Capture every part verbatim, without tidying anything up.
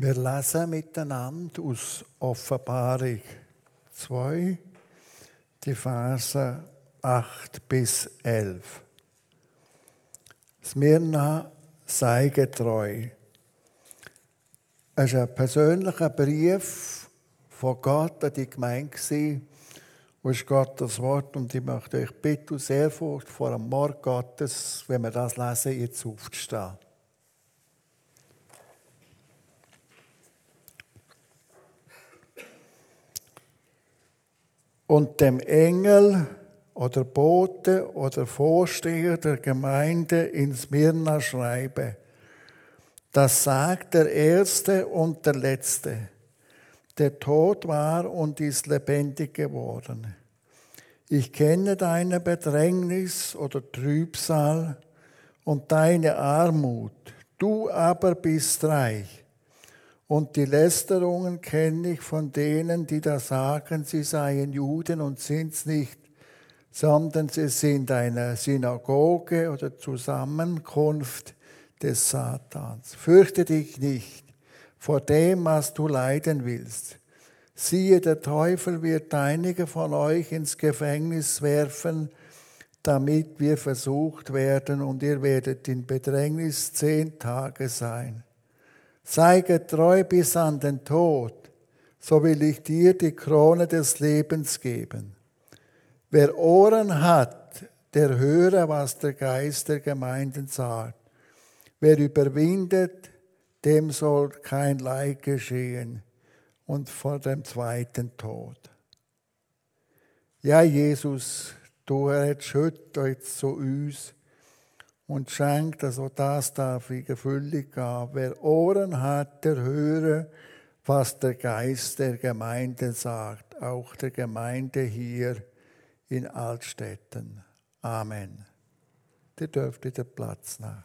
Wir lesen miteinander aus Offenbarung zwei, die Verse acht bis elf. Smyrna, sei getreu. Es war ein persönlicher Brief von Gott an die Gemeinde. Wo ist Gottes Wort? Und ich möchte euch bitten, aus Ehrfurcht vor dem Wort Gottes, wenn wir das lesen, jetzt aufzustehen. Und dem Engel oder Bote oder Vorsteher der Gemeinde in Smyrna schreibe: Das sagt der Erste und der Letzte, der tot war und ist lebendig geworden. Ich kenne deine Bedrängnis oder Trübsal und deine Armut, du aber bist reich. Und die Lästerungen kenne ich von denen, die da sagen, sie seien Juden und sind's nicht, sondern sie sind eine Synagoge oder Zusammenkunft des Satans. Fürchte dich nicht vor dem, was du leiden willst. Siehe, der Teufel wird einige von euch ins Gefängnis werfen, damit wir versucht werden, und ihr werdet in Bedrängnis zehn Tage sein. Sei getreu bis an den Tod, so will ich dir die Krone des Lebens geben. Wer Ohren hat, der höre, was der Geist der Gemeinden sagt. Wer überwindet, dem soll kein Leid geschehen und vor dem zweiten Tod. Ja, Jesus, du redest heute jetzt zu uns und schenkt, dass auch das darf in Erfüllung gehen. Wer Ohren hat, der höre, was der Geist der Gemeinde sagt, auch der Gemeinde hier in Altstetten. Amen. Ihr dürft wieder Platz nehmen.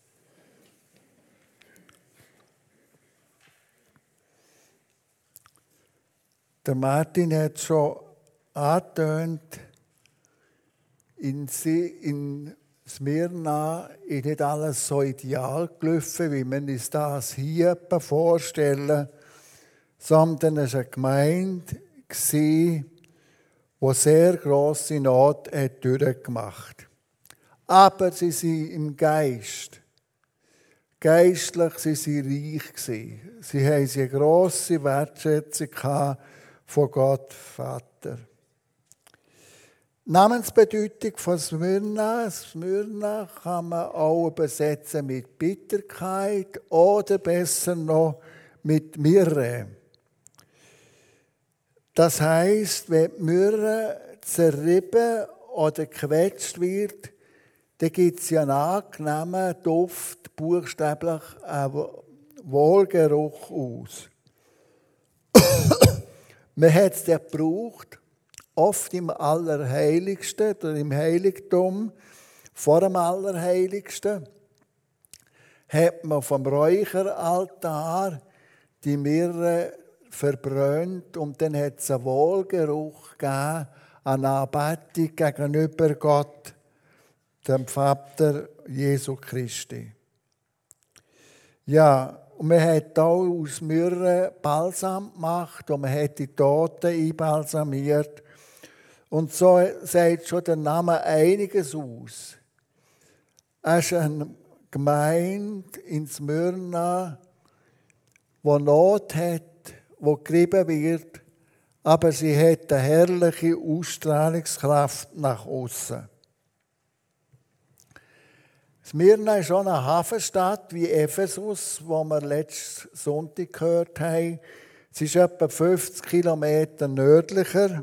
Der Martin hat schon angetönt, in, in Smyrna ist nicht alles so ideal gelaufen, wie wir uns das hier vorstellen, sondern es war eine Gemeinde, die sehr grosse Not hat durchgemacht hat. Aber sie sind im Geist. Geistlich waren sie reich. Sie hatten eine grosse Wertschätzung von Gott Vater. Namensbedeutung von Smyrna. Smyrna kann man auch übersetzen mit Bitterkeit oder besser noch mit Myrrhe. Das heisst, wenn die Myrrhe zerrieben oder gequetscht wird, dann gibt es ja einen angenehmen Duft, buchstäblich einen Wohlgeruch aus. Man hat es ja gebraucht, oft im Allerheiligsten oder im Heiligtum, vor dem Allerheiligsten, hat man vom Räucheraltar die Myrrhe verbrannt und dann hat es einen Wohlgeruch gegeben, eine Anbetung gegenüber Gott, dem Vater Jesu Christi. Ja, und man hat auch aus Myrrhe Balsam gemacht und man hat die Toten einbalsamiert. Und so sagt schon der Name einiges aus. Es ist eine Gemeinde in Smyrna, die Not hat, die gerieben wird, aber sie hat eine herrliche Ausstrahlungskraft nach außen. Smyrna ist auch eine Hafenstadt wie Ephesus, wo wir letzten Sonntag gehört haben. Sie ist etwa fünfzig Kilometer nördlicher.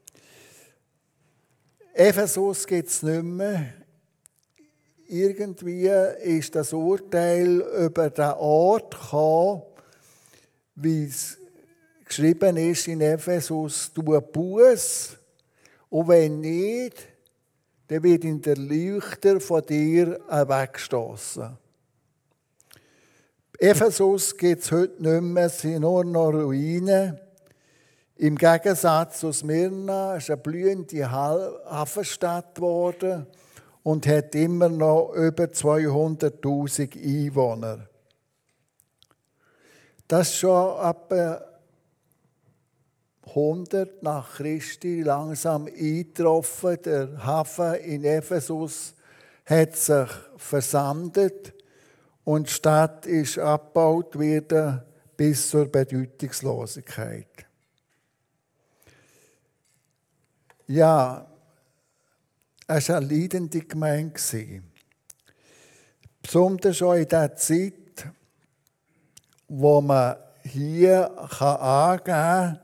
Ephesus gibt es nicht mehr. Irgendwie ist das Urteil über den Ort gekommen, wie es geschrieben ist in Ephesus, tu Buß, und wenn nicht, dann wird in der Leuchter von dir weggestoßen. Ephesus gibt es heute nicht mehr, es sind nur noch Ruinen. Im Gegensatz zu Smyrna ist eine blühende Hafenstadt geworden und hat immer noch über zweihunderttausend Einwohner. Das ist schon etwa hundert nach Christi langsam eingetroffen. Der Hafen in Ephesus hat sich versandet und die Stadt ist abgebaut worden bis zur Bedeutungslosigkeit. Ja, es war eine leidende Gemeinde. Besonders auch in der Zeit, wo man hier angeben kann,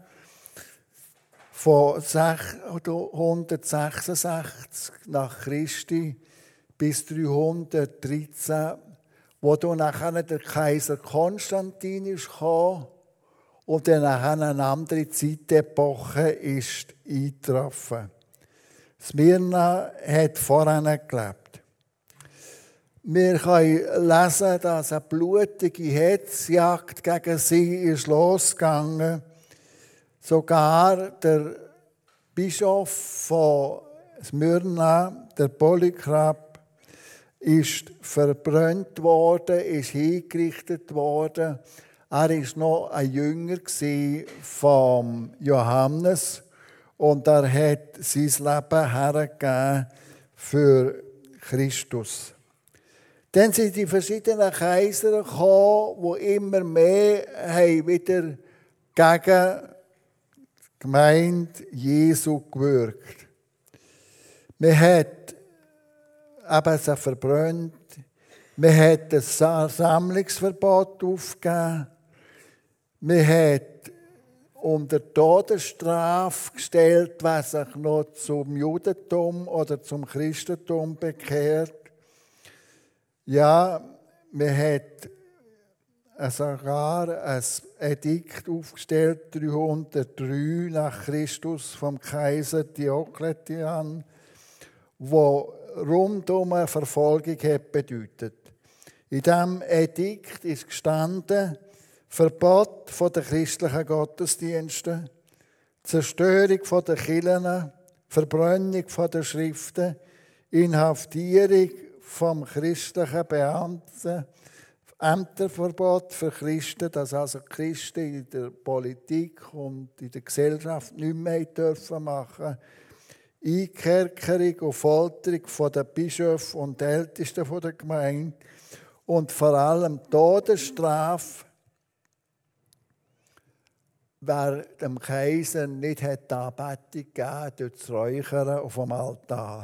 von hundertsechsundsechzig nach Christi bis dreihundertdreizehn, wo dann nachher der Kaiser Konstantin ist gekommen und dann nachher eine andere Zeitepoche ist eingetroffen. Smyrna hat voran gelebt. Wir können lesen, dass eine blutige Hetzjagd gegen sie ist losgegangen. Sogar der Bischof von Smyrna, der Polycarp, ist verbrannt worden, ist hingerichtet worden. Er war noch ein Jünger von Johannes und er hat sein Leben hergegeben für Christus. Dann sind die verschiedenen Kaiser gekommen, die immer mehr haben wieder gegen die Gemeinde Jesu gewirkt. Man hat eben sie verbrannt, man hat das Sammlungsverbot aufgegeben, man hat unter Todesstrafe gestellt, wer sich noch zum Judentum oder zum Christentum bekehrt. Ja, man hat sogar ein Edikt aufgestellt, dreihundertdrei nach Christus vom Kaiser Diokletian, wo rundum eine Verfolgung hat bedeutet. In diesem Edikt ist gestanden, Verbot von den christlichen Gottesdiensten, Zerstörung von den Kirchen, Verbrennung von den Schriften, Inhaftierung vom christlichen Beamten, Ämterverbot für Christen, dass also Christen in der Politik und in der Gesellschaft nicht mehr dürfen machen, Einkerkerung und Folterung von den Bischöfen und Ältesten der Gemeinde und vor allem Todesstrafe, wer dem Kaiser nicht die Anbetung gegeben durch das Räuchern auf dem Altar.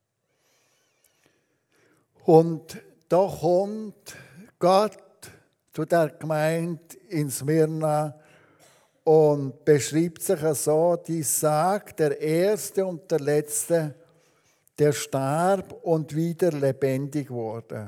Und da kommt Gott zu der Gemeinde in Smyrna und beschreibt sich so, die sagt, der Erste und der Letzte, der starb und wieder lebendig wurde.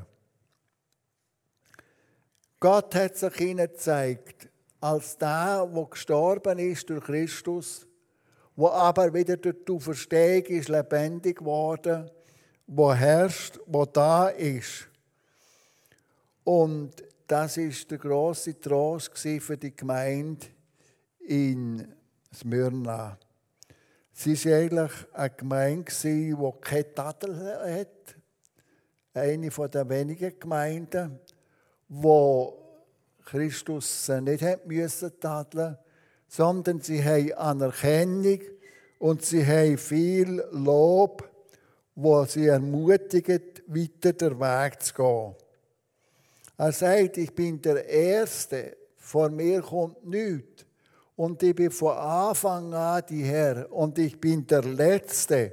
Gott hat sich ihnen gezeigt, als der, der gestorben ist durch Christus, der aber wieder durch die Auferstehung ist lebendig geworden, der herrscht, der da ist. Und das war der grosse Trost für die Gemeinde in Smyrna. Sie war eigentlich eine Gemeinde, die keine Tadel hat. Eine der wenigen Gemeinden, wo Christus nicht müssen tadeln, sondern sie haben Anerkennung und sie haben viel Lob, wo sie ermutigen, weiter den Weg zu gehen. Er sagt, ich bin der Erste, vor mir kommt nichts. Und ich bin von Anfang an die Herr. Und ich bin der Letzte.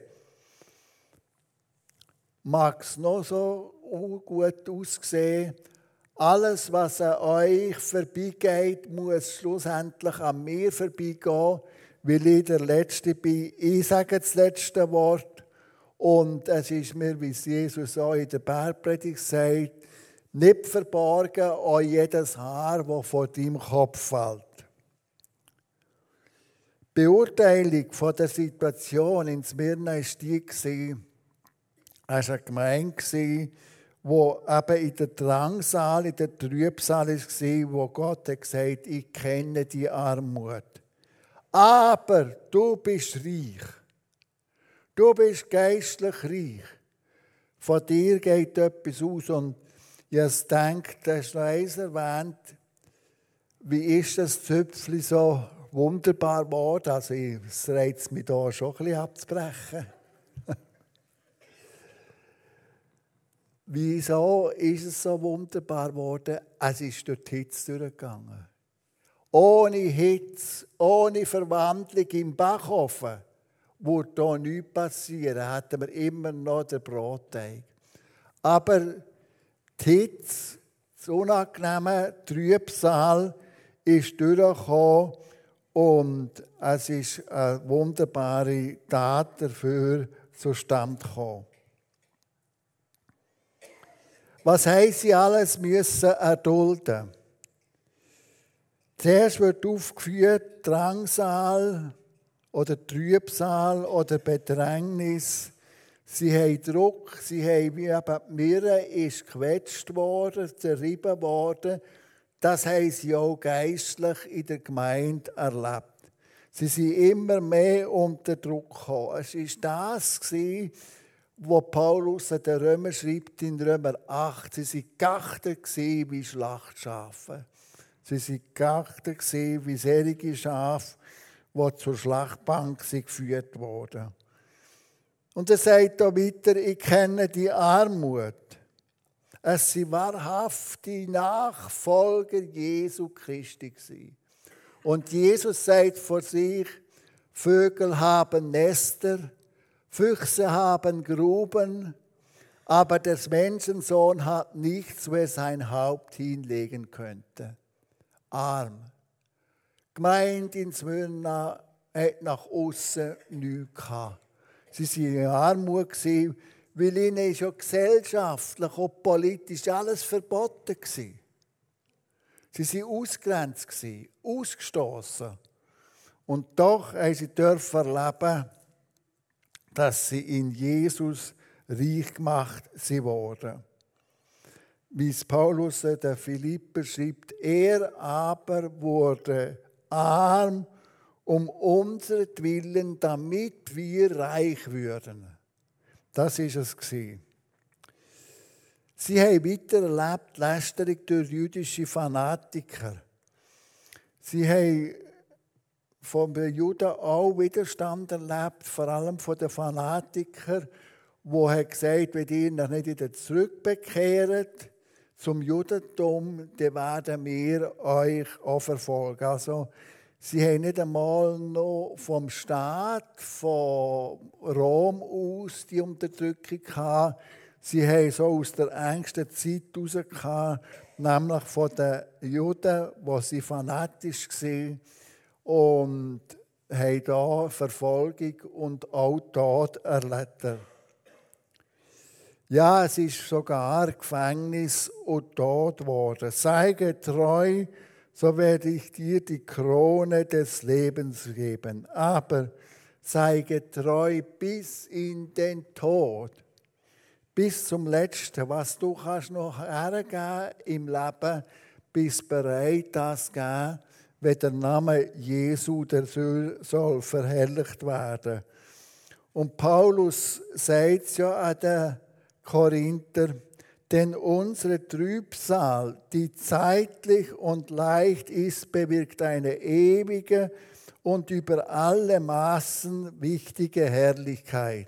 Mag es noch so gut aussehen, alles, was an euch vorbeigeht, muss schlussendlich an mir vorbeigehen, weil ich der Letzte bin. Ich sage das letzte Wort. Und es ist mir, wie es Jesus auch in der Bergpredigt sagt, nicht verborgen an jedes Haar, das von deinem Kopf fällt. Die Beurteilung von der Situation in Smyrna war die, es war eine Gemeinde, die eben in der Drangsal, in der Trübsal war, wo Gott hat gesagt, ich kenne die Armut. Aber du bist reich. Du bist geistlich reich. Von dir geht etwas aus. Und ich denke, das ist noch eins erwähnt, wie ist das Zöpfchen so wunderbar geworden? Also es reizt mich da schon ein bisschen abzubrechen. Wieso ist es so wunderbar geworden? Es ist durch die Hitze durchgegangen. Ohne Hitze, ohne Verwandlung im Backofen würde hier nichts passieren. Hätten wir immer noch den Brotteig. Aber die Hitze, das unangenehme Trübsal, ist durchgekommen und es ist eine wunderbare Tat dafür zustande gekommen. Was haben sie alles müssen erdulden? Zuerst wird aufgeführt Drangsal oder Trübsal oder Bedrängnis. Sie haben Druck, sie haben, wie eben die Mirre ist gequetscht worden, zerrieben worden. Das haben sie auch geistlich in der Gemeinde erlebt. Sie sind immer mehr unter Druck gekommen. Es war das, was Paulus an den Römer schreibt in Römer acht. Sie waren geachtet wie Schlachtschafe. Sie waren geachtet wie selige Schafe, die zur Schlachtbank geführt wurden. Und er sagt auch weiter, ich kenne die Armut. Es sind wahrhafte Nachfolger Jesu Christi. Und Jesus sagt vor sich, Vögel haben Nester, Füchse haben Gruben, aber der Menschensohn hat nichts, wo er sein Haupt hinlegen könnte. Arm. Die Gemeinde in Smyrna hat nach aussen nichts gehabt. Sie waren in Armut, weil ihnen schon gesellschaftlich und politisch alles verboten war. Sie waren ausgegrenzt, ausgestoßen. Und doch haben sie dürfen erleben, dass sie in Jesus reich gemacht wurden. Wie es Paulus der Philipper schreibt, er aber wurde arm um unseretwillen, damit wir reich würden. Das war es. Sie haben weiter erlebt, Lästerung durch jüdische Fanatiker. Sie haben von den Juden auch Widerstand erlebt, vor allem von den Fanatikern, die gesagt haben, wenn ihr noch nicht wieder zurückbekehrt zum Judentum, dann werden wir euch auch verfolgen. Also, sie haben nicht einmal noch vom Staat, von Rom aus die Unterdrückung gehabt. Sie haben so aus der engsten Zeit heraus gehabt, nämlich von den Juden, die sie fanatisch waren und haben da Verfolgung und auch Tod erlitten. Ja, es ist sogar Gefängnis und Tod geworden. Sei getreu, so werde ich dir die Krone des Lebens geben. Aber sei getreu bis in den Tod, bis zum Letzten. Was du kannst noch hergeben im Leben, bist bereit, das zu geben, wenn der Name Jesu der soll verherrlicht werden. Und Paulus sagt es ja an den Korinther, denn unsere Trübsal, die zeitlich und leicht ist, bewirkt eine ewige und über alle Maßen wichtige Herrlichkeit.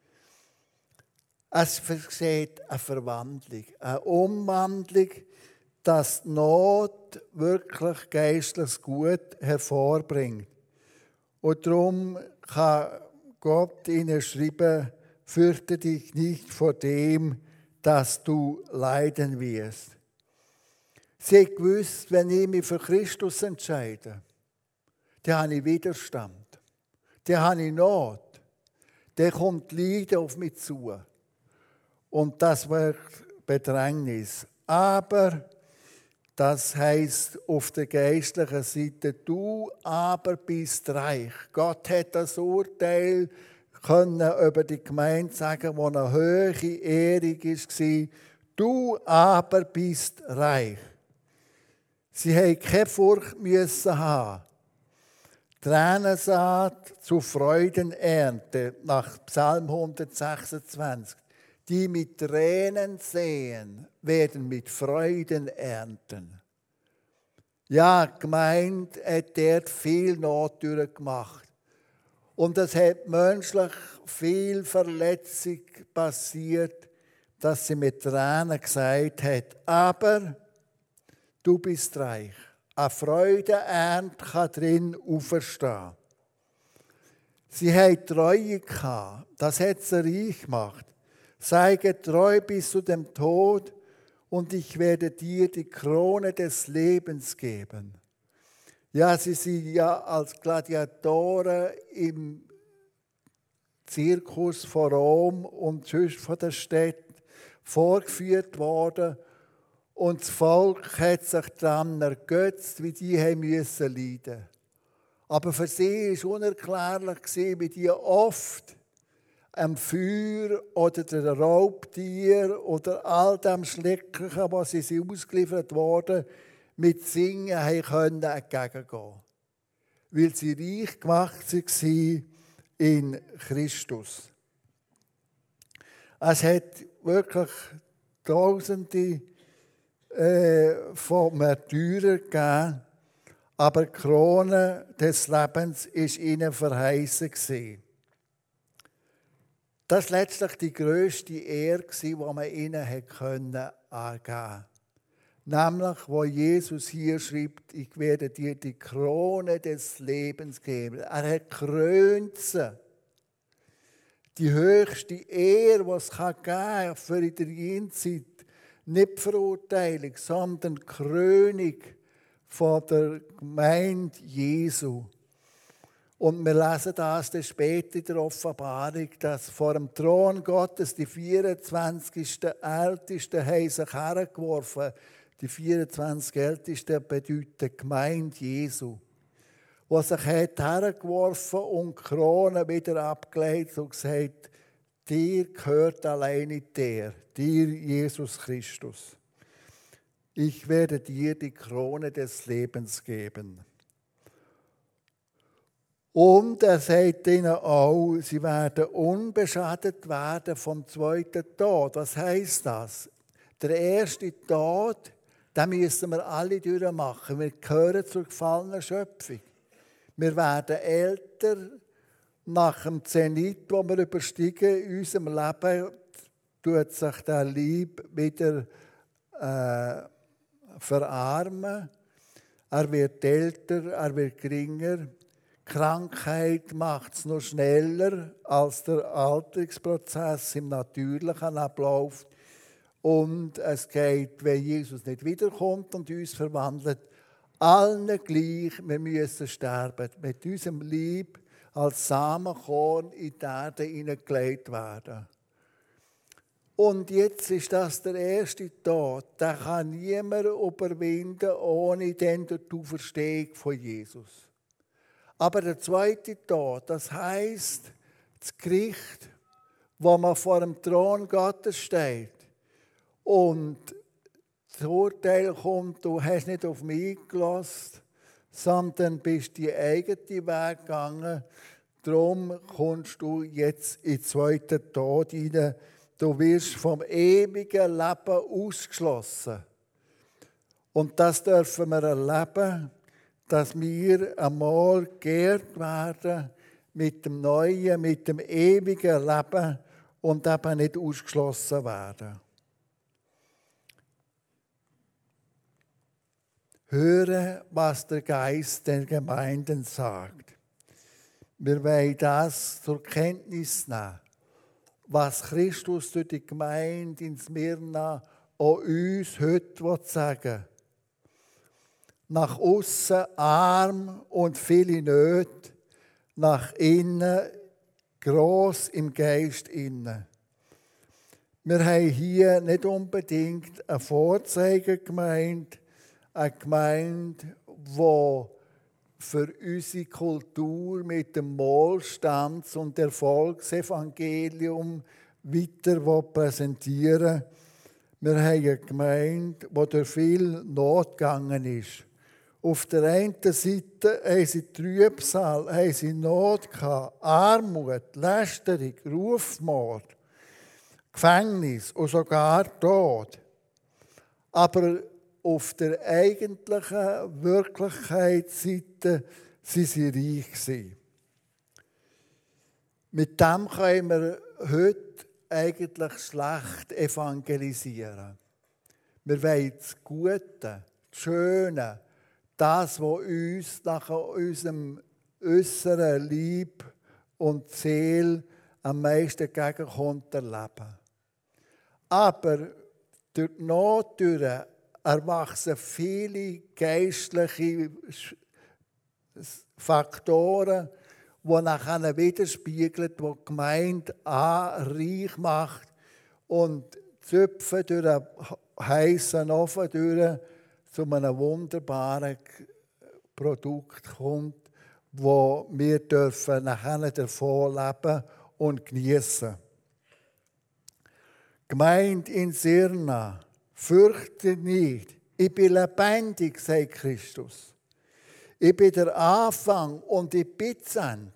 Es versteht eine Verwandlung, eine Umwandlung, dass die Not wirklich geistliches Gut hervorbringt. Und darum kann Gott ihnen schreiben, fürchte dich nicht vor dem, dass du leiden wirst. Sie haben gewusst, wenn ich mich für Christus entscheide, dann habe ich Widerstand, dann habe ich Not, dann kommt Leiden auf mich zu. Und das wird Bedrängnis. Aber das heisst auf der geistlichen Seite, du aber bist reich. Gott hat das Urteil können über die Gemeinde sagen, die eine hohe Ehrung war. Du aber bist reich. Sie mussten keine Furcht müssen haben. Tränensaat zu Freudenernte nach Psalm hundertsechsundzwanzig. Die mit Tränen säen, werden mit Freuden ernten. Ja, die Gemeinde hat dort viel Not durchgemacht. Und es hat menschlich viel Verletzung passiert, dass sie mit Tränen gesagt hat, aber du bist reich. Eine Freudenernte kann drin auferstehen. Sie hatten Treue gehabt. Das hat sie reich gemacht. Sei getreu bis zu dem Tod und ich werde dir die Krone des Lebens geben. Ja, sie sind ja als Gladiatoren im Zirkus von Rom und sonst von der Stadt vorgeführt worden. Und das Volk hat sich daran ergötzt, wie die haben müssen leiden. Aber für sie war unerklärlich, wie die oft am Feuer oder der Raubtier oder all dem Schrecklichen, was sie sind ausgeliefert wurden, mit Singen haben können entgegengehen. Weil sie reich gemacht waren in Christus. Es hat wirklich Tausende äh, von Märtyrern gegeben, aber die Krone des Lebens war ihnen verheißen. Das war letztlich die grösste Ehre, die man ihnen angeben konnte. Nämlich, wo Jesus hier schreibt, ich werde dir die Krone des Lebens geben. Er hat gekrönt sie. Die höchste Ehre, die es geben kann für in der Jenzeit, nicht die Verurteilung, sondern die Krönung von der Gemeinde Jesu. Und wir lesen das dann später in der Offenbarung, dass vor dem Thron Gottes die vierundzwanzig Ältesten haben sich hergeworfen. Die vierundzwanzig Ältesten bedeuten Gemeinde Jesu. Die sich hergeworfen und die Krone wieder abgelegt und gesagt, dir gehört alleine der, dir Jesus Christus. Ich werde dir die Krone des Lebens geben. Und er sagt ihnen auch, sie werden unbeschadet werden vom zweiten Tod. Was heisst das? Der erste Tod, den müssen wir alle durchmachen. Wir gehören zur gefallenen Schöpfung. Wir werden älter. Nach dem Zenit, den wir übersteigen in unserem Leben, tut sich der Leib wieder äh, verarmen. Er wird älter, er wird geringer. Krankheit macht es noch schneller als der Alterungsprozess im natürlichen Ablauf. Und es geht, wenn Jesus nicht wiederkommt und uns verwandelt, allen gleich, wir müssen sterben. Mit unserem Leib als Samenkorn in die Erde hineingelegt werden. Und jetzt ist das der erste Tod. Den kann niemand überwinden, ohne den durch die Auferstehung von Jesus. Aber der zweite Tod, das heisst, das Gericht, wo man vor dem Thron Gottes steht und das Urteil kommt, du hast nicht auf mich gelassen, sondern bist die eigene Weg gegangen. Darum kommst du jetzt in den zweiten Tod hinein. Du wirst vom ewigen Leben ausgeschlossen. Und das dürfen wir erleben, dass wir einmal geehrt werden mit dem neuen, mit dem ewigen Leben und eben nicht ausgeschlossen werden. Höre, was der Geist den Gemeinden sagt. Wir wollen das zur Kenntnis nehmen, was Christus durch die Gemeinde in Smyrna auch uns heute sagen will. Nach außen arm und viele Nöte, nach innen gross im Geist innen. Wir haben hier nicht unbedingt eine Vorzeigegemeinde, eine Gemeinde, die für unsere Kultur mit dem Wohlstands- und Erfolgsevangelium weiter präsentieren will. Wir haben eine Gemeinde, die durch viel Not gegangen ist. Auf der einen Seite haben sie Trübsal, haben sie Not gehabt, Armut, Lästerung, Rufmord, Gefängnis und sogar Tod. Aber auf der eigentlichen Wirklichkeitsseite sind sie reich gewesen. Mit dem können wir heute eigentlich schlecht evangelisieren. Wir wollen das Gute, das Schöne, das, was uns nach unserem äußeren Leib und Seele am meisten entgegenkommt, erleben. Aber durch die Not durch erwachsen viele geistliche Faktoren, die nachher widerspiegeln, die die Gemeinde A reich macht und züpfen durch einen heissen Ofen durch zu einem wunderbaren Produkt kommt, wo wir dürfen nachher davon leben und genießen. Gemeinde in Sirna, fürchte nicht, ich bin lebendig, sagt Christus. Ich bin der Anfang und ich bin das Ende.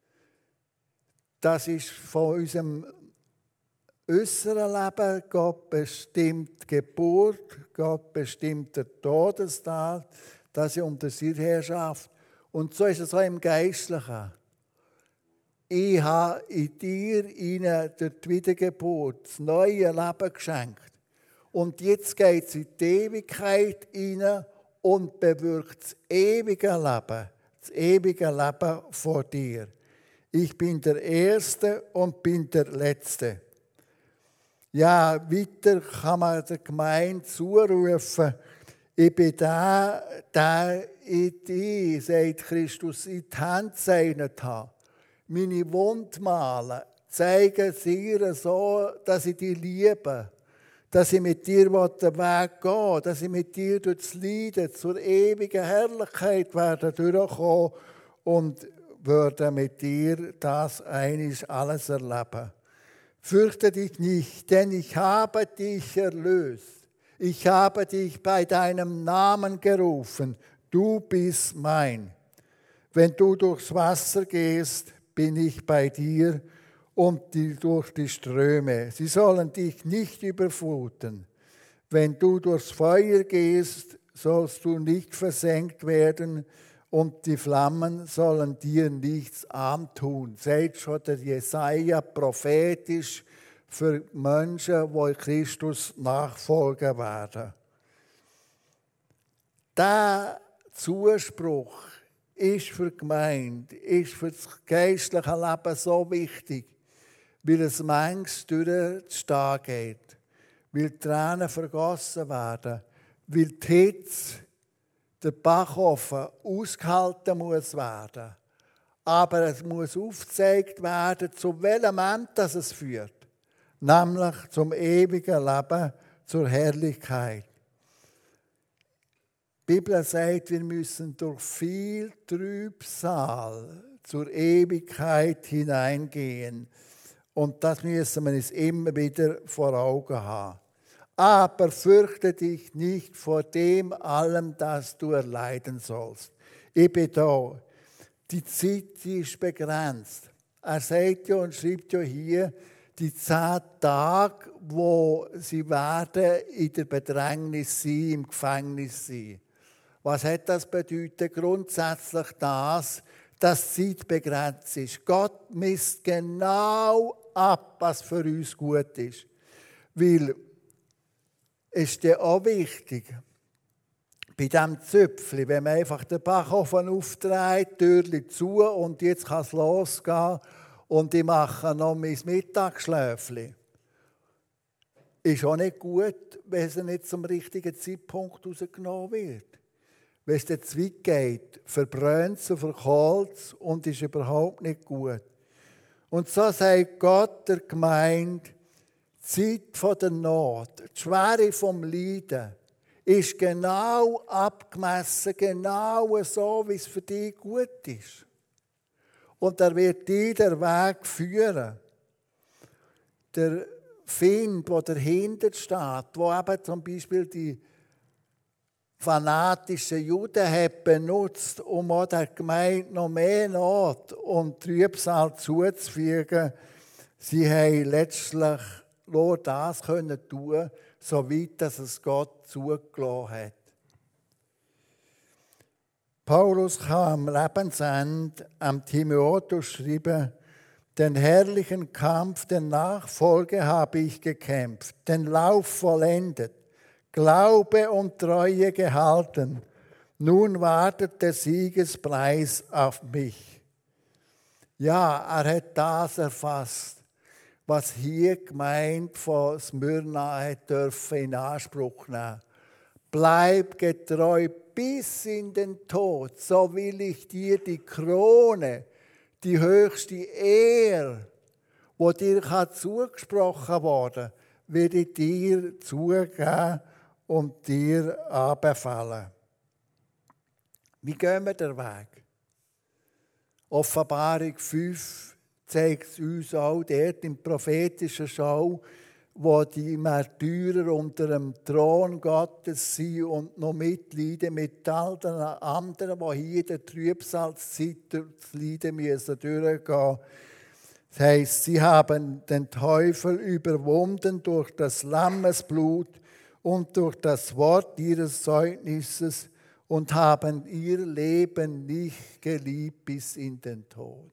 Das ist von unserem äußeren Leben. Gott bestimmt die Geburt, Gott bestimmt den Todestag, das ist unter seiner Herrschaft. Und so ist es auch im Geistlichen. Ich habe in dir ihnen durch die Wiedergeburt das neue Leben geschenkt. Und jetzt geht es in die Ewigkeit hinein und bewirkt das ewige Leben, das ewige Leben vor dir. Ich bin der Erste und bin der Letzte. Ja, weiter kann man der Gemeinde zurufen, ich bin der, der ich dich, sagt Christus, in die Hand gezeichnet habe. Meine Wundmale zeigen dir so, dass ich dich liebe, dass ich mit dir den Weg gehe, dass ich mit dir durch das Leiden zur ewigen Herrlichkeit werde durchkommen und würde mit dir das einiges alles erleben. Fürchte dich nicht, denn ich habe dich erlöst. Ich habe dich bei deinem Namen gerufen. Du bist mein. Wenn du durchs Wasser gehst, bin ich bei dir und die, durch die Ströme. Sie sollen dich nicht überfluten. Wenn du durchs Feuer gehst, sollst du nicht versenkt werden und die Flammen sollen dir nichts antun. Seht schon der Jesaja prophetisch für Menschen, die Christus nachfolgen werden. Der Zuspruch ist für die Gemeinde, ist für das geistliche Leben so wichtig, weil es manchmal durchzustehen geht, weil die Tränen vergossen werden, weil die Hitze, der Backofen ausgehalten muss werden. Aber es muss aufgezeigt werden, zu welchem Ende das es führt, nämlich zum ewigen Leben, zur Herrlichkeit. Die Bibel sagt, wir müssen durch viel Trübsal zur Ewigkeit hineingehen. Und das müssen wir uns immer wieder vor Augen haben. Aber fürchte dich nicht vor dem allem, das du erleiden sollst. Ich bin da. Die Zeit die ist begrenzt. Er sagt ja und schreibt ja hier, die zehn Tage, wo sie werden in der Bedrängnis sein, im Gefängnis sein. Was hat das bedeutet? Grundsätzlich das, dass Zeit begrenzt ist. Gott misst genau ab, was für uns gut ist. Weil es ist ja auch wichtig, bei diesem Zöpfchen, wenn man einfach den Backofen aufdreht, Türchen zu und jetzt kann es losgehen und ich mache noch mein Mittagsschläfchen. Ist auch nicht gut, wenn es nicht zum richtigen Zeitpunkt rausgenommen wird. Wenn es dann zu weit geht, verbrennt es und verkohlt es und ist überhaupt nicht gut. Und so sagt Gott der Gemeinde, die Zeit der Not, die Schwere vom Leiden, ist genau abgemessen, genau so, wie es für dich gut ist. Und er wird dich den Weg führen. Der Find, der dahinter steht, wo eben zum Beispiel die fanatischen Juden hat benutzt, um auch der Gemeinde noch mehr Not und Trübsal zuzufügen. Sie haben letztlich nur das können tun, soweit dass es Gott zugelassen hat. Paulus kann am Lebensende am Timotheus schreiben, den herrlichen Kampf der Nachfolge habe ich gekämpft, den Lauf vollendet, Glaube und Treue gehalten. Nun wartet der Siegespreis auf mich. Ja, er hat das erfasst, was hier gemeint von Smyrna hat dürfen in Anspruch nehmen. Bleib getreu bis in den Tod, so will ich dir die Krone, die höchste Ehre, die dir zugesprochen wurde, werde ich dir zugeben und dir anbefehlen. Wie gehen wir den Weg? Offenbarung fünf zeigt uns auch dort im prophetischen Schau, wo die Märtyrer unter dem Thron Gottes sind und noch mitleiden mit all den anderen, die hier in der Trübsalzeit durchleiden müssen, durchgehen. Das heisst, sie haben den Teufel überwunden durch das Lammesblut und durch das Wort ihres Zeugnisses und haben ihr Leben nicht geliebt bis in den Tod.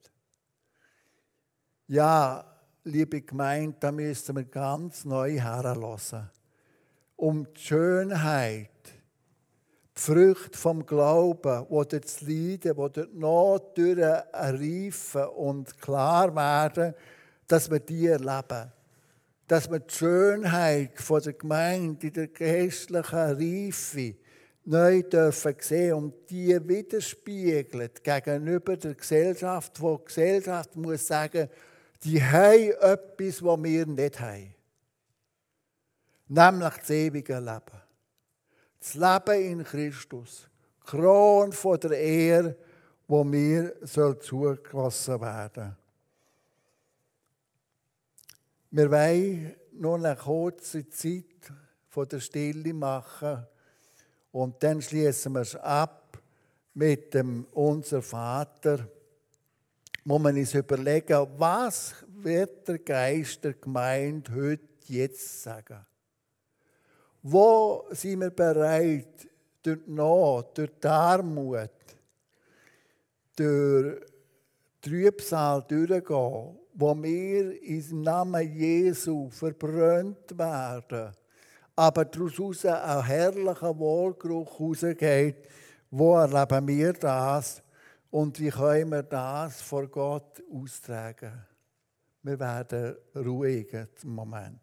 Ja, liebe Gemeinde, da müssen wir ganz neu herlassen. Um die Schönheit, die Früchte vom Glauben, die durch das Leiden, die durch die Not reifen und klar werden, dass wir die erleben. Dass wir die Schönheit von der Gemeinde in der geistlichen Reife neu dürfen sehen und die widerspiegelt gegenüber der Gesellschaft, wo die Gesellschaft muss sagen, die haben etwas, was wir nicht haben. Nämlich das ewige Leben. Das Leben in Christus. Die Krone von der Ehre, wo mir soll zugelassen werden. Wir wollen noch eine kurze Zeit von der Stille machen und dann schließen wir es ab mit dem Unser Vater. Muss man uns überlegen, was wird der Geist der Gemeinde heute jetzt sagen? Wo sind wir bereit, durch die Not, durch die Armut, durch die Trübsal durchzugehen, wo wir im Namen Jesu verbrannt werden, aber daraus ein herrlicher Wohlgeruch rausgeht, wo erleben wir das? Und wie können wir das vor Gott austragen? Wir werden ruhig im Moment.